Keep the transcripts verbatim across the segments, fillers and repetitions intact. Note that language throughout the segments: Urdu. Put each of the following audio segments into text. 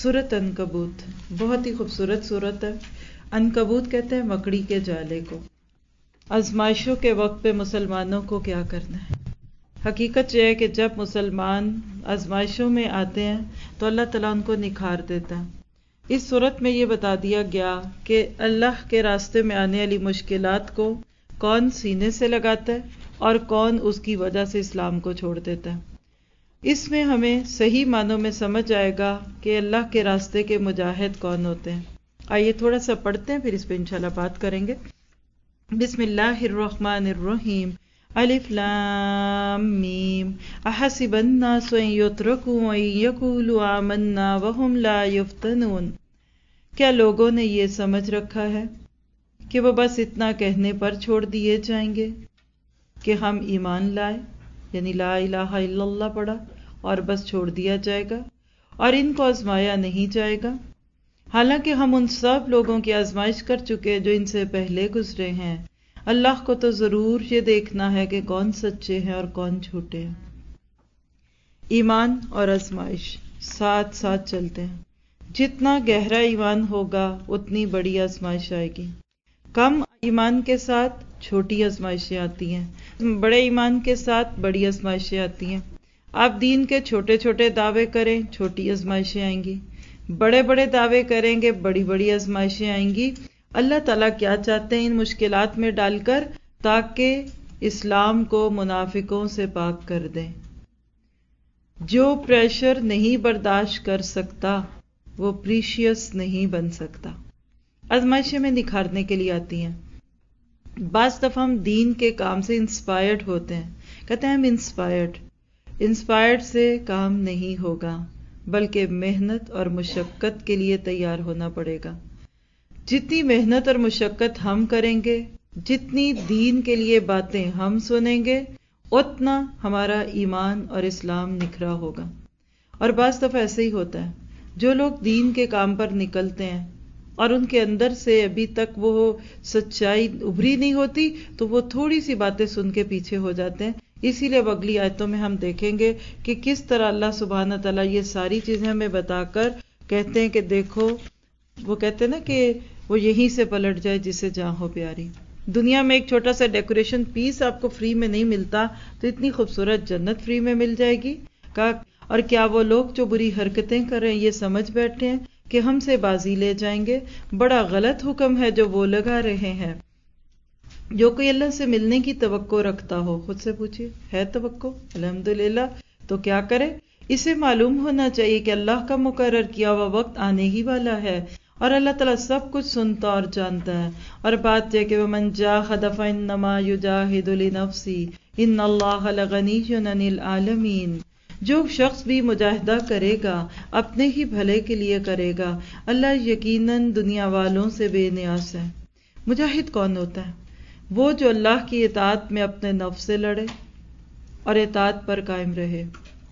سورۃ عنکبوت بہت ہی خوبصورت سورت ہے۔ عنکبوت کہتے ہیں مکڑی کے جالے کو۔ آزمائشوں کے وقت پہ مسلمانوں کو کیا کرنا ہے؟ حقیقت یہ ہے کہ جب مسلمان آزمائشوں میں آتے ہیں تو اللہ تعالیٰ ان کو نکھار دیتا ہے۔ اس صورت میں یہ بتا دیا گیا کہ اللہ کے راستے میں آنے والی مشکلات کو کون سینے سے لگاتا ہے اور کون اس کی وجہ سے اسلام کو چھوڑ دیتا ہے۔ اس میں ہمیں صحیح معنوں میں سمجھ آئے گا کہ اللہ کے راستے کے مجاہد کون ہوتے ہیں۔ آئیے تھوڑا سا پڑھتے ہیں، پھر اس پہ انشاءاللہ بات کریں گے۔ بسم اللہ الرحمن الرحیم، الف لام میم، احسب الناس ان یترکوا ان یقولوا آمنا وهم لا یفتنون۔ کیا لوگوں نے یہ سمجھ رکھا ہے کہ وہ بس اتنا کہنے پر چھوڑ دیے جائیں گے کہ ہم ایمان لائے، یعنی لا الہ الا اللہ پڑھا اور بس چھوڑ دیا جائے گا اور ان کو آزمایا نہیں جائے گا، حالانکہ ہم ان سب لوگوں کی آزمائش کر چکے جو ان سے پہلے گزرے ہیں۔ اللہ کو تو ضرور یہ دیکھنا ہے کہ کون سچے ہیں اور کون جھوٹے ہیں۔ ایمان اور آزمائش ساتھ ساتھ چلتے ہیں۔ جتنا گہرا ایمان ہوگا اتنی بڑی آزمائش آئے گی۔ کم ایمان کے ساتھ چھوٹی آزمائشیں آتی ہیں، بڑے ایمان کے ساتھ بڑی آزمائشیں آتی ہیں۔ آپ دین کے چھوٹے چھوٹے دعوے کریں، چھوٹی آزمائشیں آئیں گی، بڑے بڑے دعوے کریں گے، بڑی بڑی آزمائشیں آئیں گی۔ اللہ تعالیٰ کیا چاہتے ہیں ان مشکلات میں ڈال کر؟ تاکہ اسلام کو منافقوں سے پاک کر دیں۔ جو پریشر نہیں برداشت کر سکتا وہ پریشیس نہیں بن سکتا۔ آزمائشیں میں نکھارنے کے لیے آتی ہیں۔ بعض دفعہ ہم دین کے کام سے انسپائرڈ ہوتے ہیں، کہتے ہیں ہم انسپائرڈ انسپائرڈ سے کام نہیں ہوگا، بلکہ محنت اور مشقت کے لیے تیار ہونا پڑے گا۔ جتنی محنت اور مشقت ہم کریں گے، جتنی دین کے لیے باتیں ہم سنیں گے، اتنا ہمارا ایمان اور اسلام نکھرا ہوگا۔ اور بعض دفعہ ایسے ہی ہوتا ہے، جو لوگ دین کے کام پر نکلتے ہیں اور ان کے اندر سے ابھی تک وہ سچائی ابھری نہیں ہوتی تو وہ تھوڑی سی باتیں سن کے پیچھے ہو جاتے ہیں۔ اسی لیے اب اگلی آیتوں میں ہم دیکھیں گے کہ کس طرح اللہ سبحانہ تعالیٰ یہ ساری چیزیں ہمیں بتا کر کہتے ہیں کہ دیکھو، وہ کہتے ہیں نا کہ وہ یہیں سے پلٹ جائے جسے جاں ہو پیاری۔ دنیا میں ایک چھوٹا سا ڈیکوریشن پیس آپ کو فری میں نہیں ملتا تو اتنی خوبصورت جنت فری میں مل جائے گی۔ اور کیا وہ لوگ جو بری حرکتیں کر رہے ہیں یہ سمجھ بیٹھے ہیں کہ ہم سے بازی لے جائیں گے؟ بڑا غلط حکم ہے جو وہ لگا رہے ہیں۔ جو کوئی اللہ سے ملنے کی توقع رکھتا ہو خود سے پوچھئے، ہے توقع؟ الحمدللہ۔ تو کیا کرے؟ اسے معلوم ہونا چاہیے کہ اللہ کا مقرر کیا ہوا وقت آنے ہی والا ہے اور اللہ تعالیٰ سب کچھ سنتا اور جانتا ہے۔ اور بات یہ کہ وَمَنْ جَاهَدَ فَإِنَّمَا يُجَاهِدُ لِنَفْسِهِ إِنَّ اللَّهَ لَغَنِيٌّ عَنِ الْعَالَمِينَ۔ جو شخص بھی مجاہدہ کرے گا اپنے ہی بھلے کے لیے کرے گا، اللہ یقیناً دنیا والوں سے بے نیاز ہے۔ مجاہد کون ہوتا ہے؟ وہ جو اللہ کی اطاعت میں اپنے نفس سے لڑے اور اطاعت پر قائم رہے۔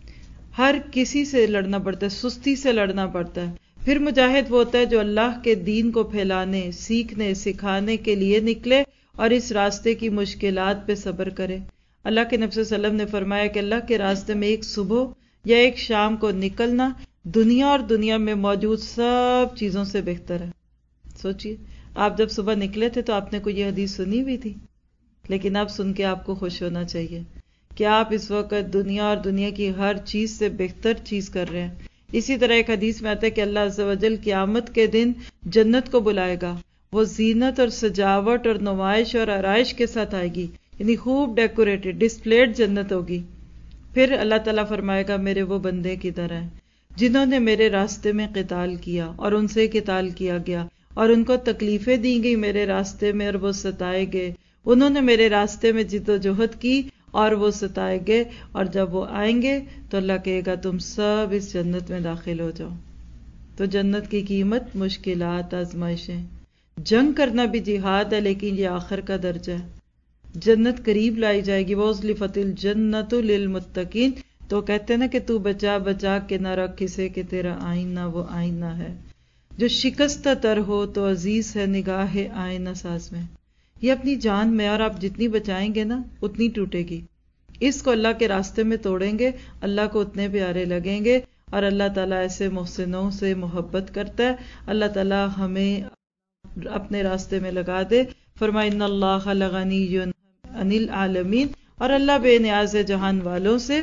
ہر کسی سے لڑنا پڑتا ہے، سستی سے لڑنا پڑتا ہے۔ پھر مجاہد وہ ہوتا ہے جو اللہ کے دین کو پھیلانے، سیکھنے، سکھانے کے لیے نکلے اور اس راستے کی مشکلات پہ صبر کرے۔ اللہ کے نبی صلی اللہ علیہ وسلم نے فرمایا کہ اللہ کے راستے میں ایک صبح یا ایک شام کو نکلنا دنیا اور دنیا میں موجود سب چیزوں سے بہتر ہے۔ سوچئے، آپ جب صبح نکلے تھے تو آپ نے کوئی یہ حدیث سنی ہوئی تھی، لیکن اب سن کے آپ کو خوش ہونا چاہیے کہ آپ اس وقت دنیا اور دنیا کی ہر چیز سے بہتر چیز کر رہے ہیں۔ اسی طرح ایک حدیث میں آتا ہے کہ اللہ عز و جل قیامت کے دن جنت کو بلائے گا، وہ زینت اور سجاوٹ اور نمائش اور آرائش کے ساتھ آئے گی، یعنی خوب ڈیکوریٹڈ ڈسپلیڈ جنت ہوگی۔ پھر اللہ تعالیٰ فرمائے گا میرے وہ بندے کدھر ہیں جنہوں نے میرے راستے میں قتال کیا اور ان سے قتال کیا گیا اور ان کو تکلیفیں دی گئی میرے راستے میں اور وہ ستائے گئے، انہوں نے میرے راستے میں جد و جہد کی اور وہ ستائے گئے، اور جب وہ آئیں گے تو اللہ کہے گا تم سب اس جنت میں داخل ہو جاؤ۔ تو جنت کی قیمت مشکلات، آزمائشیں، جنگ کرنا بھی جہاد ہے، لیکن یہ آخر کا درجہ ہے۔ جنت قریب لائی جائے گی، وَأُزْلِفَتِ الْجَنَّةُ لِلْمُتَّقِينَ۔ تو کہتے ہیں نا کہ تو بچا بچا کے نہ رکھ کسے کہ تیرا آئینہ وہ آئینہ ہے۔ جو شکستہ تر ہو تو عزیز ہے نگاہ آئینہ ساز میں۔ یہ اپنی جان میں، اور آپ جتنی بچائیں گے نا اتنی ٹوٹے گی۔ اس کو اللہ کے راستے میں توڑیں گے، اللہ کو اتنے پیارے لگیں گے اور اللہ تعالیٰ ایسے محسنوں سے محبت کرتا ہے. اللہ تعالیٰ ہمیں اپنے راستے میں لگا دے. فرمائے ان اللہ لغنی عن العالمین، اور اللہ بے نیاز ہے جہان والوں سے.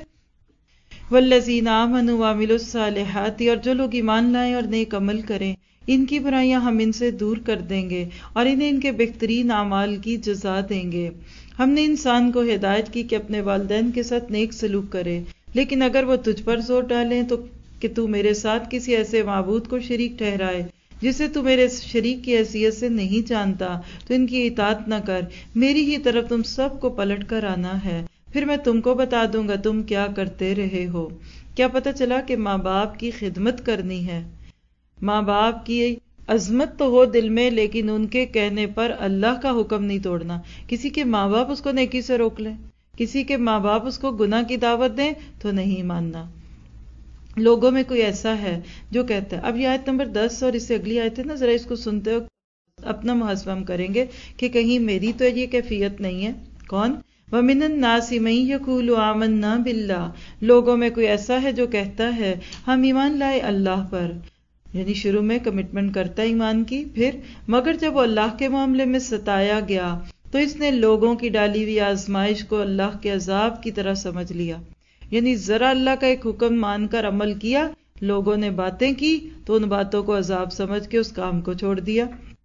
والذین آمنوا وعملوا الصالحات، اور جو لوگ ایمان لائیں اور نیک عمل کریں ان کی برائیاں ہم ان سے دور کر دیں گے اور انہیں ان کے بہترین اعمال کی جزا دیں گے. ہم نے انسان کو ہدایت کی کہ اپنے والدین کے ساتھ نیک سلوک کرے، لیکن اگر وہ تجھ پر زور ڈالیں تو کہ تو میرے ساتھ کسی ایسے معبود کو شریک ٹھہرائے جسے تو میرے شریک کی حیثیت سے نہیں جانتا تو ان کی اطاعت نہ کر. میری ہی طرف تم سب کو پلٹ کر آنا ہے، پھر میں تم کو بتا دوں گا تم کیا کرتے رہے ہو. کیا پتہ چلا کہ ماں باپ کی خدمت کرنی ہے. ماں باپ کی عظمت تو ہو دل میں، لیکن ان کے کہنے پر اللہ کا حکم نہیں توڑنا. کسی کے ماں باپ اس کو نیکی سے روک لیں، کسی کے ماں باپ اس کو گناہ کی دعوت دیں تو نہیں ماننا. لوگوں میں کوئی ایسا ہے جو کہتا ہے، اب یہ آیت نمبر دس اور اس سے اگلی آیت ہے نا، ذرا اس کو سنتے ہو اپنا محاسبہ ہم کریں گے کہ کہیں میری تو یہ کیفیت نہیں ہے. کون؟ وَمِنَ النَّاسِ مَن يَقُولُ آمَنَّا بِاللَّهِ، لوگوں میں کوئی ایسا ہے جو کہتا ہے ہم ایمان لائے اللہ پر، یعنی شروع میں کمٹمنٹ کرتا ہے ایمان کی، پھر مگر جب وہ اللہ کے معاملے میں ستایا گیا تو اس نے لوگوں کی ڈالی ہوئی آزمائش کو اللہ کے عذاب کی طرح سمجھ لیا. یعنی ذرا اللہ کا ایک حکم مان کر عمل کیا، لوگوں نے باتیں کی تو ان باتوں کو عذاب سمجھ کے اس کام کو چھوڑ دیا.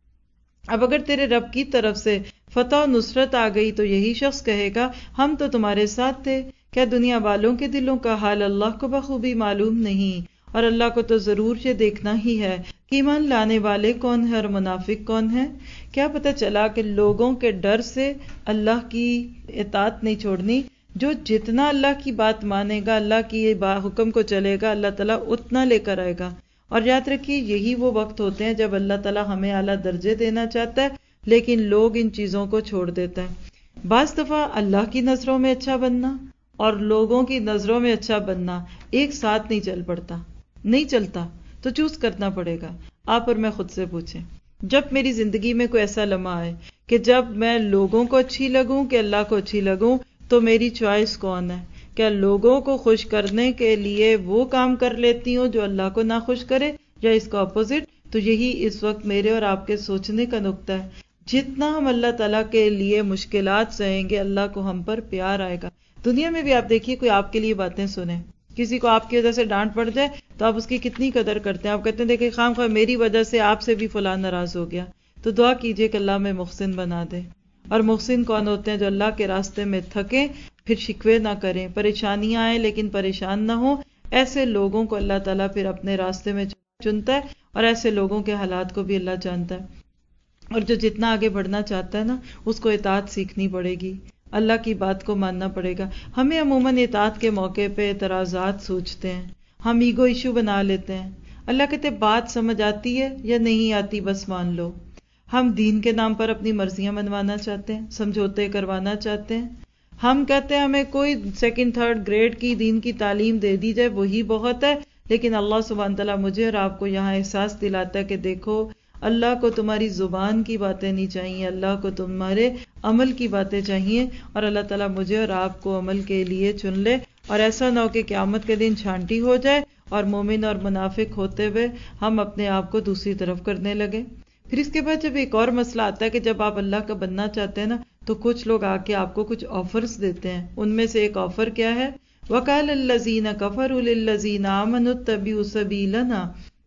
اب اگر تیرے رب کی طرف سے فتح و نصرت آ گئی تو یہی شخص کہے گا ہم تو تمہارے ساتھ تھے. کیا دنیا والوں کے دلوں کا حال اللہ کو بخوبی معلوم نہیں؟ اور اللہ کو تو ضرور یہ دیکھنا ہی ہے کہ ایمان لانے والے کون ہیں اور منافق کون ہیں. کیا پتہ چلا کہ لوگوں کے ڈر سے اللہ کی اطاعت نہیں چھوڑنی. جو جتنا اللہ کی بات مانے گا، اللہ کی حکم کو چلے گا، اللہ تعالیٰ اتنا لے کر آئے گا. اور یاد رکھیے یہی وہ وقت ہوتے ہیں جب اللہ تعالیٰ ہمیں اعلیٰ درجے دینا چاہتا ہے لیکن لوگ ان چیزوں کو چھوڑ دیتا ہے. بعض دفعہ اللہ کی نظروں میں اچھا بننا اور لوگوں کی نظروں میں اچھا بننا ایک ساتھ نہیں چل پڑتا، نہیں چلتا، تو چوز کرنا پڑے گا. آپ اور میں خود سے پوچھیں، جب میری زندگی میں کوئی ایسا لمحہ آئے کہ جب میں لوگوں کو اچھی لگوں کہ اللہ کو اچھی لگوں، تو میری چوائس کون ہے؟ کیا لوگوں کو خوش کرنے کے لیے وہ کام کر لیتی ہوں جو اللہ کو نہ خوش کرے، یا اس کا اپوزٹ؟ تو یہی اس وقت میرے اور آپ کے سوچنے کا نقطہ ہے. جتنا ہم اللہ تعالیٰ کے لیے مشکلات سہیں گے، اللہ کو ہم پر پیار آئے گا. دنیا میں بھی آپ دیکھیے کوئی آپ کے لیے باتیں سنیں، کسی کو آپ کی وجہ سے ڈانٹ پڑ جائے تو آپ اس کی کتنی قدر کرتے ہیں. آپ کہتے ہیں دیکھیں خام خواہ میری وجہ سے آپ سے بھی فلاں ناراض ہو گیا. تو دعا کیجئے کہ اللہ میں محسن بنا دے. اور محسن کون ہوتے ہیں؟ جو اللہ کے راستے میں تھکیں پھر شکوے نہ کریں، پریشانیاں آئیں لیکن پریشان نہ ہوں. ایسے لوگوں کو اللہ تعالیٰ پھر اپنے راستے میں چنتا ہے اور ایسے لوگوں کے حالات کو بھی اللہ جانتا ہے. اور جو جتنا آگے بڑھنا چاہتا ہے نا، اس کو اطاعت سیکھنی پڑے گی، اللہ کی بات کو ماننا پڑے گا. ہمیں عموماً اطاعت کے موقع پہ اعتراضات سوچتے ہیں، ہم ایگو ایشو بنا لیتے ہیں. اللہ کہتے بات سمجھ آتی ہے یا نہیں آتی بس مان لو. ہم دین کے نام پر اپنی مرضیاں منوانا چاہتے ہیں، سمجھوتے کروانا چاہتے ہیں. ہم کہتے ہیں ہمیں کوئی سیکنڈ تھرڈ گریڈ کی دین کی تعلیم دے دی جائے وہی بہت ہے. لیکن اللہ سبحانہ تعالیٰ مجھے اور آپ کو یہاں احساس دلاتا ہے کہ دیکھو اللہ کو تمہاری زبان کی باتیں نہیں چاہیے، اللہ کو تمہارے عمل کی باتیں چاہیے. اور اللہ تعالیٰ مجھے اور آپ کو عمل کے لیے چن لے، اور ایسا نہ ہو کہ قیامت کے دن چھانٹی ہو جائے اور مومن اور منافق ہوتے ہوئے ہم اپنے آپ کو دوسری طرف کرنے لگے. پھر اس کے بعد جب ایک اور مسئلہ آتا ہے کہ جب آپ اللہ کا بننا چاہتے ہیں نا تو کچھ لوگ آ کے آپ کو کچھ آفرز دیتے ہیں. ان میں سے ایک آفر کیا ہے؟ وَقَالَ الَّذِينَ كَفَرُوا لِلَّذِينَ آمَنُوا اتَّبِعُوا سَبِيلَنَا.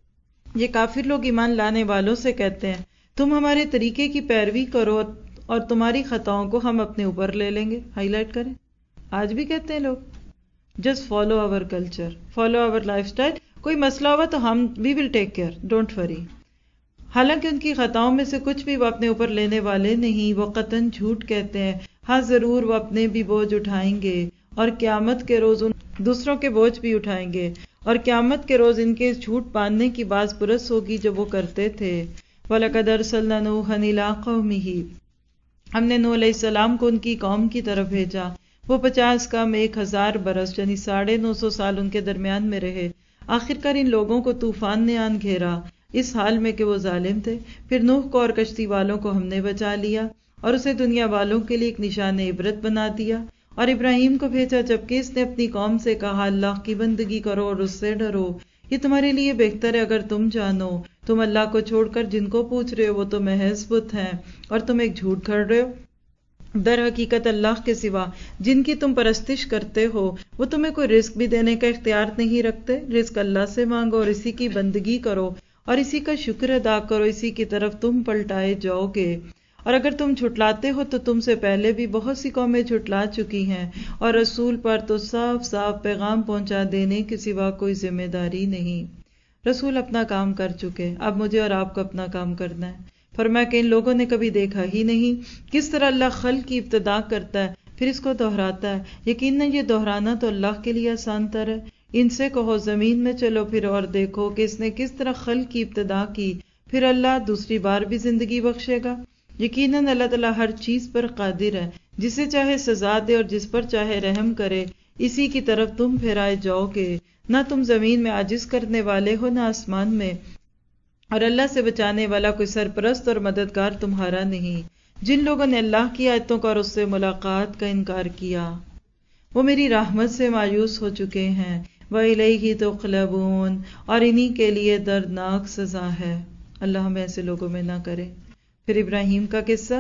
یہ کافر لوگ ایمان لانے والوں سے کہتے ہیں تم ہمارے طریقے کی پیروی کرو اور تمہاری خطاؤں کو ہم اپنے اوپر لے لیں گے. ہائی لائٹ کریں. آج بھی کہتے ہیں لوگ just follow our culture, follow our lifestyle. کوئی مسئلہ ہوا تو ہم وی ول ٹیک کیئر، ڈونٹ وری. حالانکہ ان کی خطاؤں میں سے کچھ بھی وہ اپنے اوپر لینے والے نہیں. وہ قطعاً جھوٹ کہتے ہیں. ہاں ضرور وہ اپنے بھی بوجھ اٹھائیں گے اور قیامت کے روز ان دوسروں کے بوجھ بھی اٹھائیں گے، اور قیامت کے روز ان کے جھوٹ باندھنے کی باز پرس ہوگی جو وہ کرتے تھے. وَلَقَدْ أَرْسَلْنَا نُوحًا إِلَىٰ قَوْمِهِ. ہم نے نوح علیہ السلام کو ان کی قوم کی طرف بھیجا. وہ پچاس کم ایک ہزار برس یعنی ساڑھے نو سو سال ان کے درمیان میں رہے. آخرکار ان لوگوں کو طوفان نے آن گھیرا اس حال میں کہ وہ ظالم تھے. پھر نوح کو اور کشتی والوں کو ہم نے بچا لیا اور اسے دنیا والوں کے لیے ایک نشان عبرت بنا دیا. اور ابراہیم کو بھیجا جبکہ اس نے اپنی قوم سے کہا اللہ کی بندگی کرو اور اس سے ڈرو، یہ تمہارے لیے بہتر ہے اگر تم جانو، تم اللہ کو چھوڑ کر جن کو پوچھ رہے ہو وہ تو محض بت ہیں اور تم ایک جھوٹ گھڑ رہے ہو۔ در حقیقت اللہ کے سوا جن کی تم پرستش کرتے ہو وہ تمہیں کوئی رزق بھی دینے کا اختیار نہیں رکھتے، رزق اللہ سے مانگو اور اسی کی بندگی کرو اور اسی کا شکر ادا کرو، اسی کی طرف تم پلٹائے جاؤ گے۔ اور اگر تم جھٹلاتے ہو تو تم سے پہلے بھی بہت سی قومیں جھٹلا چکی ہیں، اور رسول پر تو صاف صاف پیغام پہنچا دینے کے سوا کوئی ذمہ داری نہیں۔ رسول اپنا کام کر چکے، اب مجھے اور آپ کو اپنا کام کرنا ہے۔ فرمایا کہ ان لوگوں نے کبھی دیکھا ہی نہیں کس طرح اللہ خلق کی ابتدا کرتا ہے پھر اس کو دہراتا ہے، یقیناً یہ دہرانا تو اللہ کے لیے آسان تر ہے۔ ان سے کہو زمین میں چلو پھر اور دیکھو کہ اس نے کس طرح خلق کی ابتدا کی، پھر اللہ دوسری بار بھی زندگی بخشے گا۔ یقیناً اللہ تعالیٰ ہر چیز پر قادر ہے، جسے چاہے سزا دے اور جس پر چاہے رحم کرے، اسی کی طرف تم پھیرائے جاؤ گے۔ نہ تم زمین میں عاجز کرنے والے ہو نہ آسمان میں، اور اللہ سے بچانے والا کوئی سرپرست اور مددگار تمہارا نہیں۔ جن لوگوں نے اللہ کی آیتوں کا اور اس سے ملاقات کا انکار کیا وہ میری رحمت سے مایوس ہو چکے ہیں۔ وَإِلَيْهِ تُقْلَبُونَ، اور انہی کے لیے دردناک سزا ہے۔ اللہ ہمیں ایسے لوگوں میں نہ کرے۔ پھر ابراہیم کا قصہ۔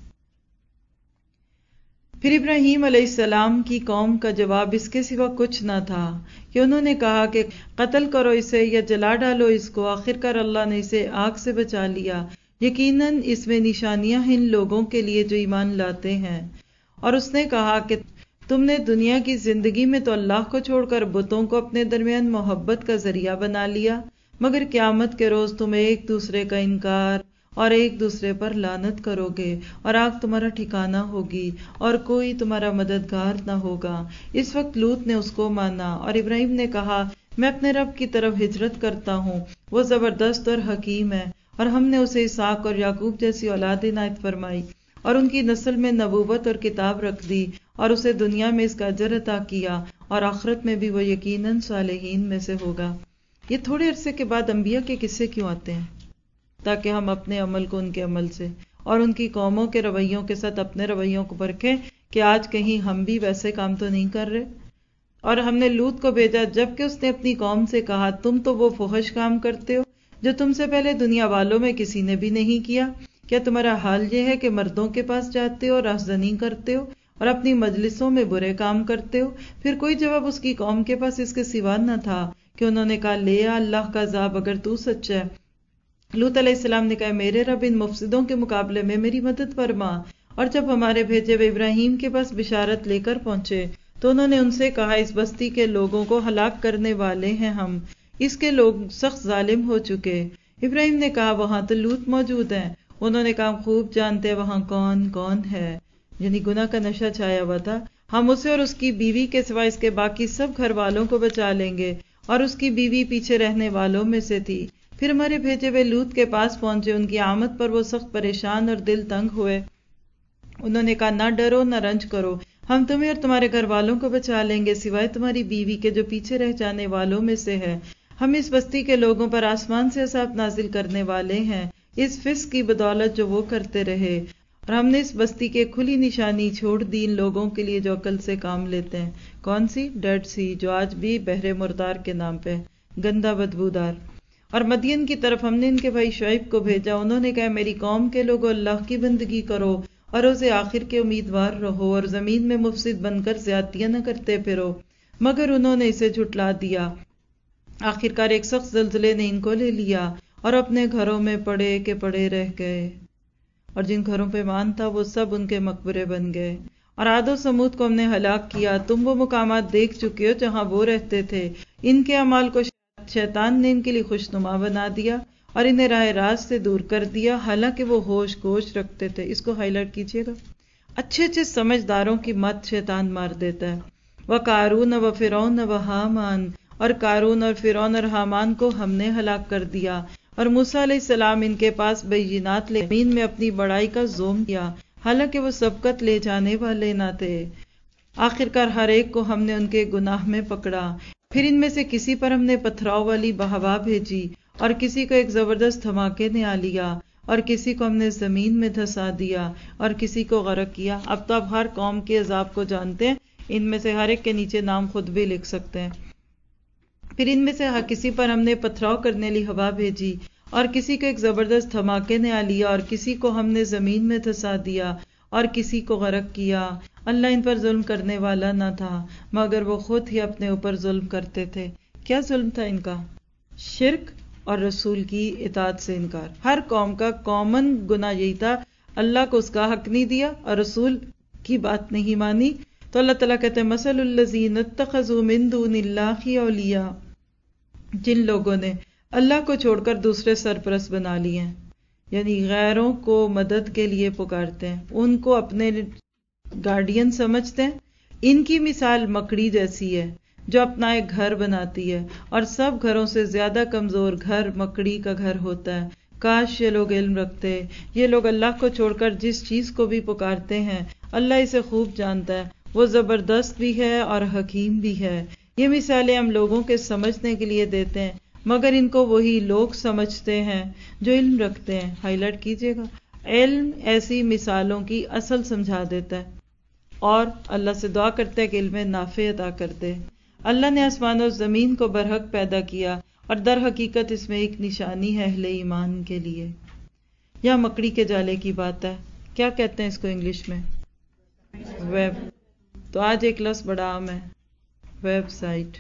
پھر ابراہیم علیہ السلام کی قوم کا جواب اس کے سوا کچھ نہ تھا کہ انہوں نے کہا کہ قتل کرو اسے یا جلا ڈالو اس کو، آخر کار اللہ نے اسے آگ سے بچا لیا، یقیناً اس میں نشانیاں ہیں ان لوگوں کے لیے جو ایمان لاتے ہیں۔ اور اس نے کہا کہ تم نے دنیا کی زندگی میں تو اللہ کو چھوڑ کر بتوں کو اپنے درمیان محبت کا ذریعہ بنا لیا، مگر قیامت کے روز تم ایک دوسرے کا انکار اور ایک دوسرے پر لعنت کرو گے، اور آگ تمہارا ٹھکانہ ہوگی اور کوئی تمہارا مددگار نہ ہوگا۔ اس وقت لوط نے اس کو مانا اور ابراہیم نے کہا میں اپنے رب کی طرف ہجرت کرتا ہوں، وہ زبردست اور حکیم ہے، اور ہم نے اسے اسحاق اور یعقوب جیسی اولاد عنایت فرمائی اور ان کی نسل میں نبوت اور کتاب رکھ دی، اور اسے دنیا میں اس کا اجر عطا کیا اور آخرت میں بھی وہ یقیناً صالحین میں سے ہوگا۔ یہ تھوڑے عرصے کے بعد انبیاء کے قصے کیوں آتے ہیں؟ تاکہ ہم اپنے عمل کو ان کے عمل سے اور ان کی قوموں کے رویوں کے ساتھ اپنے رویوں کو پرکھیں کہ آج کہیں ہم بھی ویسے کام تو نہیں کر رہے۔ اور ہم نے لوط کو بھیجا جبکہ اس نے اپنی قوم سے کہا تم تو وہ فحش کام کرتے ہو جو تم سے پہلے دنیا والوں میں کسی نے بھی نہیں کیا۔ کیا تمہارا حال یہ ہے کہ مردوں کے پاس جاتے ہو، راہزنی کرتے ہو اور اپنی مجلسوں میں برے کام کرتے ہو؟ پھر کوئی جواب اس کی قوم کے پاس اس کے سوا نہ تھا کہ انہوں نے کہا لے آ اللہ کا عذاب اگر تو سچا ہے۔ لوط علیہ السلام نے کہا میرے رب ان مفسدوں کے مقابلے میں میری مدد فرما۔ اور جب ہمارے بھیجے ہوئے ابراہیم کے پاس بشارت لے کر پہنچے تو انہوں نے ان سے کہا اس بستی کے لوگوں کو ہلاک کرنے والے ہیں ہم، اس کے لوگ سخت ظالم ہو چکے۔ ابراہیم نے کہا وہاں تو لوط موجود ہیں۔ انہوں نے کہا خوب جانتے وہاں کون کون ہے، یعنی گناہ کا نشہ چھایا ہوا تھا، ہم اسے اور اس کی بیوی کے سوا اس کے باقی سب گھر والوں کو بچا لیں گے، اور اس کی بیوی پیچھے رہنے والوں میں سے تھی۔ پھر ہمارے بھیجے ہوئے لوط کے پاس پہنچے، ان کی آمد پر وہ سخت پریشان اور دل تنگ ہوئے۔ انہوں نے کہا نہ ڈرو نہ رنج کرو، ہم تمہیں اور تمہارے گھر والوں کو بچا لیں گے سوائے تمہاری بیوی کے جو پیچھے رہ جانے والوں میں سے ہے۔ ہم اس بستی کے لوگوں پر آسمان سے عذاب نازل کرنے والے ہیں اس فسق کی بدولت جو وہ کرتے رہے، اور ہم نے اس بستی کے کھلی نشانی چھوڑ دی ان لوگوں کے لیے جو عقل سے کام لیتے ہیں۔ کون سی؟ ڈیڈ سی، جو آج بھی بحر مردار کے نام پہ گندا بدبودار۔ اور مدین کی طرف ہم نے ان کے بھائی شعیب کو بھیجا، انہوں نے کہا میری قوم کے لوگوں اللہ کی بندگی کرو اور روزے آخر کے امیدوار رہو اور زمین میں مفسد بن کر زیادتیاں نہ کرتے پھرو، مگر انہوں نے اسے جھٹلا دیا۔ آخر کار ایک سخت زلزلے نے ان کو لے لیا اور اپنے گھروں میں پڑے کے پڑے رہ گئے، اور جن گھروں پہ ایمان تھا وہ سب ان کے مقبرے بن گئے۔ اور عاد و سمود کو ہم نے ہلاک کیا، تم وہ مقامات دیکھ چکے ہو جہاں وہ رہتے تھے۔ ان کے اعمال کو شیطان نے ان کے لیے خوشنما بنا دیا اور انہیں راہ راست سے دور کر دیا، حالانکہ وہ ہوش گوش رکھتے تھے۔ اس کو ہائی لائٹ کیجیے گا۔ اچھے اچھے سمجھداروں کی مت شیطان مار دیتا ہے۔ وَقَارُونَ وَفِرْعَوْنَ وَحَامَانَ، اور قارون اور فرعون اور حامان کو ہم نے ہلاک کر دیا، اور موسیٰ علیہ السلام ان کے پاس بینات لے زمین میں اپنی بڑائی کا زوم کیا، حالانکہ وہ سبقت لے جانے والے نہ تھے۔ آخرکار ہر ایک کو ہم نے ان کے گناہ میں پکڑا، پھر ان میں سے کسی پر ہم نے پتھراؤ والی ہوا بھیجی اور کسی کو ایک زبردست دھماکے نے آ لیا، اور کسی کو ہم نے زمین میں دھسا دیا اور کسی کو غرق کیا. اب تو آپ ہر قوم کے عذاب کو جانتے ہیں، ان میں سے ہر ایک کے نیچے نام خود بھی لکھ سکتے ہیں. پھر ان میں سے ہر کسی پر ہم نے پتھراؤ کرنے لی ہوا بھیجی، اور کسی کو ایک زبردست دھماکے نے آ لیا، اور کسی کو ہم نے زمین میں دھسا دیا اور کسی کو غرق کیا. اللہ ان پر ظلم کرنے والا نہ تھا مگر وہ خود ہی اپنے اوپر ظلم کرتے تھے. کیا ظلم تھا ان کا؟ شرک اور رسول کی اطاعت سے انکار. ہر قوم کا کامن گناہ یہی تھا، اللہ کو اس کا حق نہیں دیا اور رسول کی بات نہیں مانی. تو اللہ تعالیٰ کہتے ہیں مثل الذین اتخذوا من دون اللہ اولیاء، جن لوگوں نے اللہ کو چھوڑ کر دوسرے سرپرست بنا لیے ہیں، یعنی غیروں کو مدد کے لیے پکارتے ہیں، ان کو اپنے گارڈین سمجھتے ہیں. ان کی مثال مکڑی جیسی ہے جو اپنا ایک گھر بناتی ہے، اور سب گھروں سے زیادہ کمزور گھر مکڑی کا گھر ہوتا ہے. کاش یہ لوگ علم رکھتے. یہ لوگ اللہ کو چھوڑ کر جس چیز کو بھی پکارتے ہیں اللہ اسے خوب جانتا ہے، وہ زبردست بھی ہے اور حکیم بھی ہے. یہ مثالیں ہم لوگوں کے سمجھنے کے لیے دیتے ہیں، مگر ان کو وہی لوگ سمجھتے ہیں جو علم رکھتے ہیں. ہائی لائٹ کیجئے گا، علم ایسی مثالوں کی اصل سمجھا دیتا ہے. اور اللہ سے دعا کرتے ہیں کہ علم نافع عطا کر دے. اللہ نے آسمان و زمین کو برحق پیدا کیا، اور در حقیقت اس میں ایک نشانی ہے اہل ایمان کے لیے. یا مکڑی کے جالے کی بات ہے، کیا کہتے ہیں اس کو انگلش میں؟ ویب. تو آج ایک لفظ بڑا عام ہے، ویب سائٹ.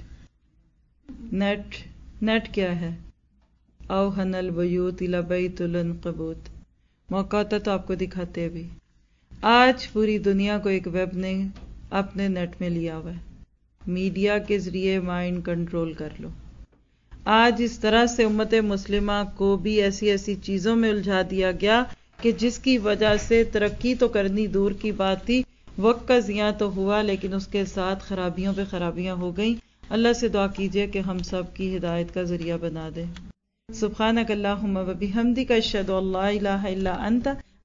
نیٹ. نیٹ کیا ہے؟ اوہن البیوت لبیت العنکبوت. موقع ہوتا تو آپ کو دکھاتے بھی. آج پوری دنیا کو ایک ویب نے اپنے نیٹ میں لیا ہوا ہے. میڈیا کے ذریعے مائنڈ کنٹرول کر لو. آج اس طرح سے امت مسلمہ کو بھی ایسی ایسی چیزوں میں الجھا دیا گیا کہ جس کی وجہ سے ترقی تو کرنی دور کی بات تھی، وقت کا ضیاع تو ہوا لیکن اس کے ساتھ خرابیوں پہ خرابیاں ہو گئیں. اللہ سے دعا کیجئے کہ ہم سب کی ہدایت کا ذریعہ بنا دے. سبحانک اللہم و بحمدک اشہد ان لا الہ الا انت